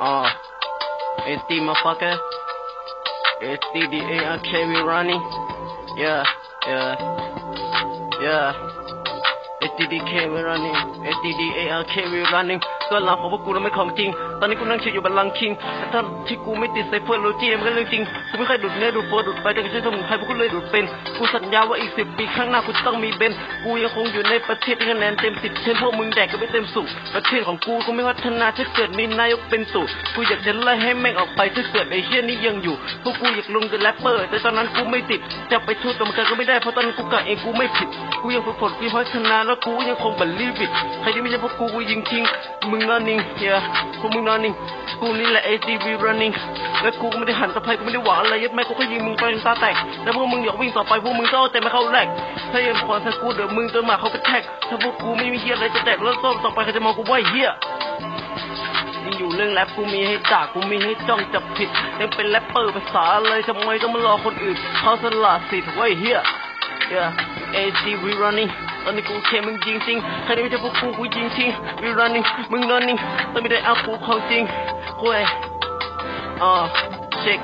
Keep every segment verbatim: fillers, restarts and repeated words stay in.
Uh, S D motherfucker. S D D A R K we running. Yeah, yeah, yeah. S D D K we running. S D D A R K we running ก็หลังของพวกกูแล้วไม่ของจริงตอนนี้กูนั่งเฉยอยู่บนลังคิงแต่ท่านที่กูไม่ติดไซเฟอร์โลจีมันก็เรื่องจริงกูไม่เคยดูดเนื้อดูดโฟดูดไปแต่ก็ใช้สมุนไพรพวกกูเลยดูดเป็นกูสัญญาว่าอีกสิบปีข้างหน้ากูต้องมีเบนกูยังคงอยู่ในประเทศที่คะแนนเต็มสิบเช่นพวกมึงแดกก็ไม่เต็มสูบประเทศของกูกูไม่พัฒนาถ้าเกิดมีนายกเป็นตู่กูอยากจะไล่ให้แม่งออกไปถ้าเกิดไอ้เหี้ยนี้ยังอยู่พวกกูอยากลงเป็นแรปเปอร์แต่ตอนนั้นกูไม่ติดจะไปทูตกรรมการก็ไม่ได้เพราะตอนนั้นกูกะเองกูไม่ผิดกูยังฝึกฝนกูพัฒนาแล้วกูยังคงบัลลีบิดใครที่ไม่ใช่พวกกูกูยิงทิ้งมึงนอนนิ่งเฮียพวกมึงนอนนิ่งกูนี่แหละ เอ ซี วี running และกูไม่ได้หันตะไคร้กูไม่ได้หวังอะไรยัดแม่กูแค่ยิงมึงไปจนตาแตกแล้วพวกมึงอยากวิ่งต่อไปพวกมึงต้องเอาแต่ไม่เข้าแรกถ้ายังขวางถ้ากูเดี๋ยวมึงจนมาเขากระแทกถ้าพวกกูไม่มีเฮียอะไรจะแตกแล้วต่อไปเขาจะมองกูว่าเฮียยังอยู่เรื่องแรปกูมีให้ด่ากูมีให้จ้องจับผิดยังเป็นแรปเปอร์ภาษาอะไรทำไมต้องมารอคนอื่นเขาสละสิทธิ์ไว้เฮีย yeah เอ ซี วี running ตอนนี้กูเคมึงจริงจริงใครที่ไม่ใช่พวกกูกูจริงจริง we running มึง running ต้องไม่ได้เอากูของจริงเว้ยอ่าเช็ค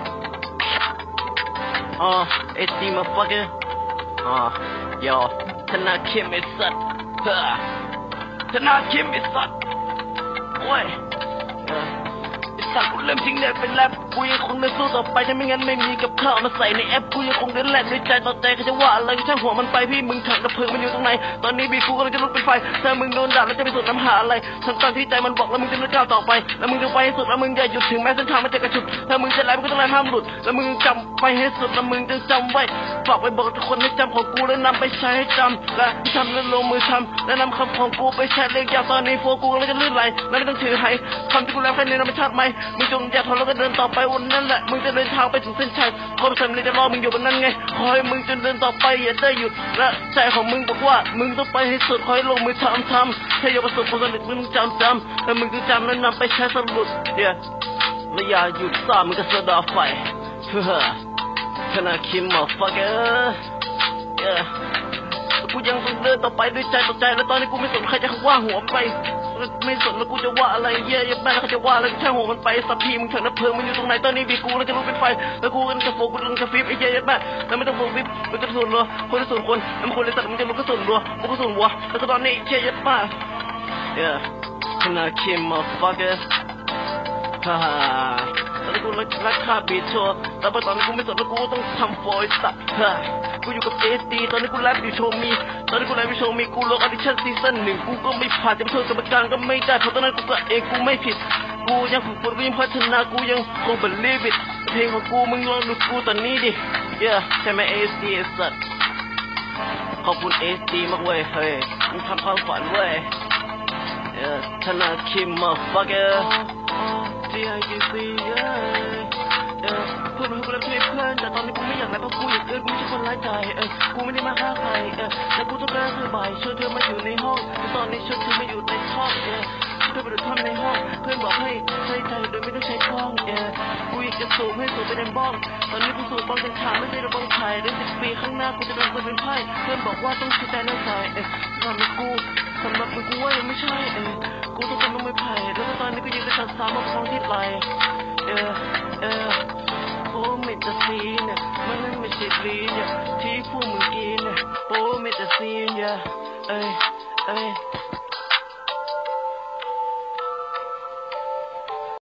อ่า เอ ซี motherfucker อ่า yo ธนาคารไอ้สัตว์เฮ้อธนาคารไอ้สัตว์เว้ยไอ้สัตว์กูเริ่มทิ้งเนี่ยเป็นแรปกูยังคงเดินสู้ต่อไปถ้าไม่งั้นไม่มีกับข้าวมาใส่ในแอปกูยังคงเดินแลกด้วยใจต่อใจเขาจะว่าอะไรก็ช่างหัวมันไปพี่มึงถังกระเพลิงมันอยู่ตรงไหนตอนนี้บีกูกำลังจะลุกเป็นไฟถ้ามึงโดนด่าแล้วจะไปสุดน้ำหาอะไรทั้งตอนที่ใจมันบอกแล้วมึงจะเดินก้าวต่อไปแล้วมึงจะไปให้สุดแล้วมึงอย่าหยุดถึงแม้เส้นทางมันจะกระชุดถ้ามึงจะไล่มึงก็ต้องไล่ห้ามหลุดแล้วมึงจำไปให้สุดแล้วมึงจะจำไว้ฝากไปบอกทุกคนให้จำของกูแล้วนำไปใช้ให้จำและทำแล้วลงมือทำและนำคำของกูไปใช้เรียกยาวตอนนี้โฟกูแล้วจะลื่นไหลแล้วไม่ต้องถือไห้คำที่กูแล้วแค่นี้ธรรมชาติไหมมึงจงอย่าทนแล้วก็เดินต่อไปวันนั้นแหละมึงจะเดินทางไปถึงเส้นชัยความสำเร็จจะรอมึงอยู่บนนั้นไงขอให้มึงจนเดินต่อไปอย่าได้หยุดและใจของมึงบอกว่ามึงต้องไปให้สุดขอให้ลงมือทำทำถ้าอยากประสบความสำเร็จมึงต้องจำจำแล้วมึงต้องจำแล้วนำไปใช้สรุปเดี๋ยวและอย่าหยุดซ่ามึงก็สะดาไฟเพื่อธนาคิมมาฟักเกอร์กูยังต้องเดินต่อไปด้วยใจต่อใจแล้วตอนนี้กูไม่สนใครจะว่าหัวไปไม่สนแล้วกูจะว่าอะไรเย่ยแม่แล้วเขาจะว่าอะไรช่างหัวมันไปสักทีมึงเถิดนะเพลิงมันอยู่ตรงไหนตอนนี้บีกูแล้วจะลุกเป็นไฟแล้วกูก็จะโฟกูต้องจะฟิปไอ้เย่ยแม่แล้วไม่ต้องโฟฟิปมันจะส่วนรัวคนจะส่วนคนแล้วมันคนเลยสัตว์มันจะลุกก็ส่วนรัวมันก็ส่วนวัวแล้วตอนนี้เย่ยแม่เย่ขนาดคิมมาฟักเกอร์ฮ่าตอนนี้กูรักค่าบีทชัวแต่ตอนนี้กูไม่สนแล้วกูต้องทำฟอยส์สัตว์กูอยู่กับเอสดีตอนนี้กูแรปอยู่โชว์มีตอนนี้กูแรปอยู่โชว์มีกูลงออดิชั่นซีซั่นหนึ่งกูก็ไม่ผ่านจะไปโทษกรรมการก็ไม่ได้เพราะตอนนั้นกูก็เองกูไม่ผิดกูยังฝึกฝนกูยังพัฒนากูยังคง believe it เพลงของกูมึงลองดูกูตอนนี้ดิ yeah ใช่ไหมเอสดีสัตว์ขอบคุณเอสดีมากเว้ยเฮ้ยมึงทำความฝันเว้ย yeah ธนาคิมมาฟักเกอร์ดีไอจีซีเพื่อนเพื่อนกูเล่นเพลงเพื่อนแต่ตอนนี้กูไม่อยากแล้วเพราะกูอยากเกิดกูไม่ใช่คนร้ายใจเออกูไม่ได้มาฆ่าใครเออแต่กูต้องการเธอบ่ายชวนเธอมาอยู่ในห้องตอนนี้ชวนเธอมาอยู่ในห้องเออเธอไปดูท่อนในห้องเพื่อนบอกให้ใช้ใจโดยไม่ต้องใช้ท้องเออกูอยากจะสูบให้สูบไปในบ้องตอนนี้กูสูบบ้องเป็นขาไม่ใช่ระบ้องไทยในสิบปีข้างหน้ากูจะเป็นคนเป็นไพ่เพื่อนบอกว่าต้องใช้ใจนั่งใส่เออสำหรับกูสำหรับมึงกูว่ายังไม่ใช่เออกูต้องเป็นน้องไม่ไผ่แล้วตอนนี้ก็ยังจะชัดซ้ำมาคล้องที่ไหลเออเออโอ้เมตาซีนเนี่ยมันนั่นไม่ใช่ลีนเนี่ยที่พวกมึงกินเนี่ยโอ้เมตาซีนเนี่ยเอ้ยเอ้ย